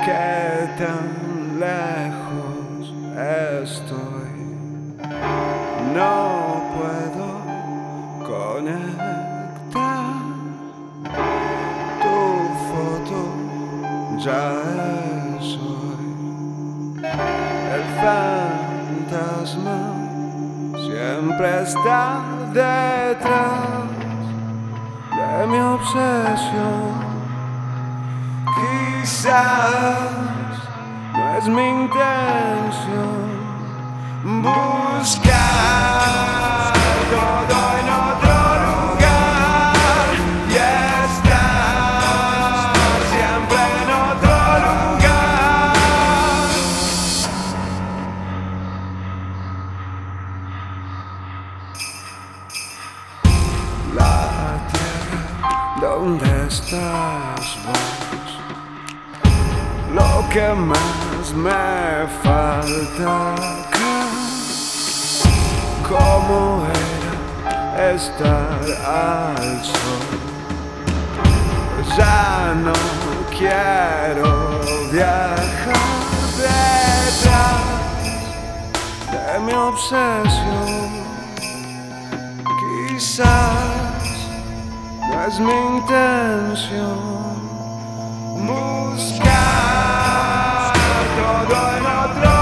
qué tan lejos estoy. No puedo conectar. Tu foto ya es hoy. El fantasma siempre está detrás de mi obsesión. Quizás no es mi intención buscar todo en otro lugar y estar siempre en otro lugar. La tierra, ¿dónde estás vos? Lo que más me falta acá. ¿Cómo era estar al sol? Ya no quiero viajar detrás de mi obsesión. Quizás no es mi intención buscar todo en otro